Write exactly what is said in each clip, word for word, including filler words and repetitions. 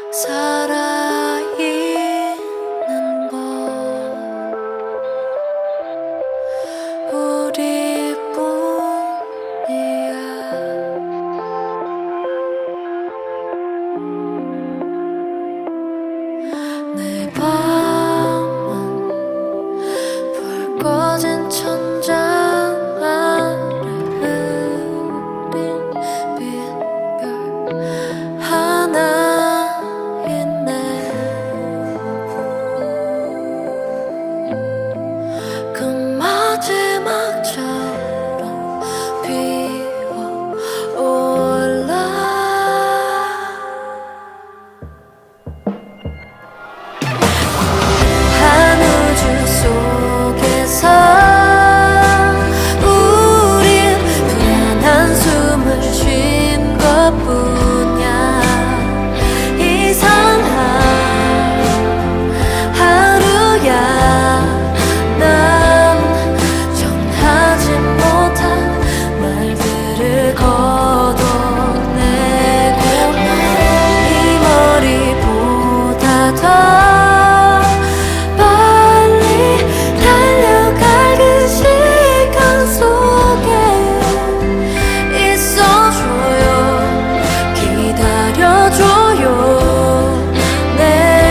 살아있는 것 우리뿐이야. 내 밤은 불 꺼진 천장 아래 흐린 빛별 하나 있네. 그 마지막처럼 피어올라. 한 우주 속에서 우린 불안한 숨을 쉰 것뿐이야. 이상한 하루야. 난 전하지 못한 말들을 걷어내고 이 머리보다 더 빨리 달려갈 그 시간 속에 있어줘요. 기다려줘요. 내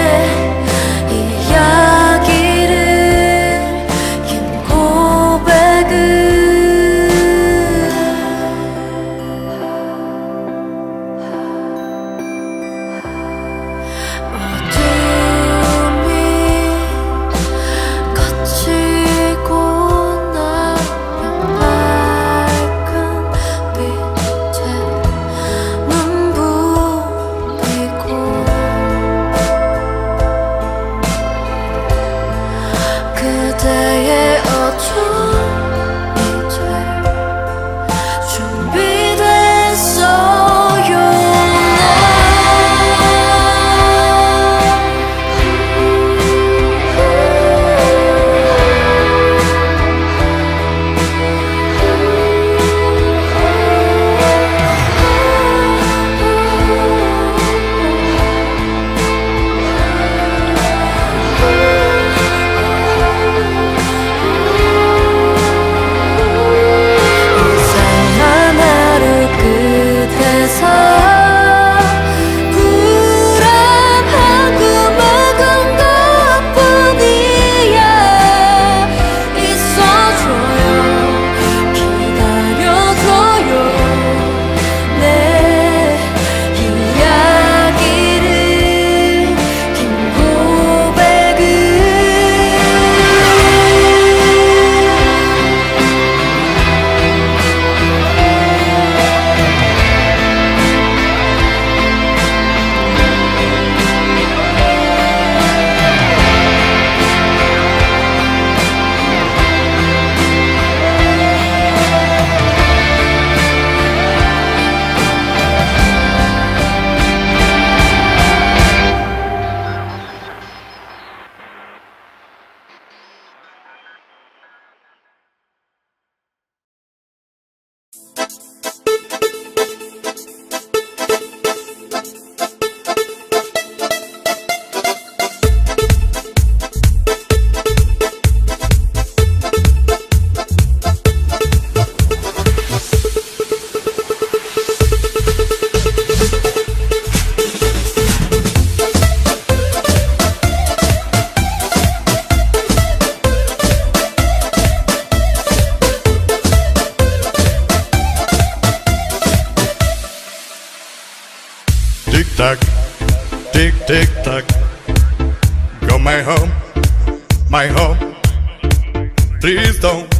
이야기를 긴 고백을. 어둠이 거치고 나면 밝은 빛에 눈 부비고 그대의 어둠이 돼 준비됐어요. 이상한 하루 끝에서 불안한 꿈을 꾼 것뿐이야. 있어줘요. 기다려줘요. 내 이야기를 긴 고백을. Tick tock, tick tick tock. Go my home, my home. Please don't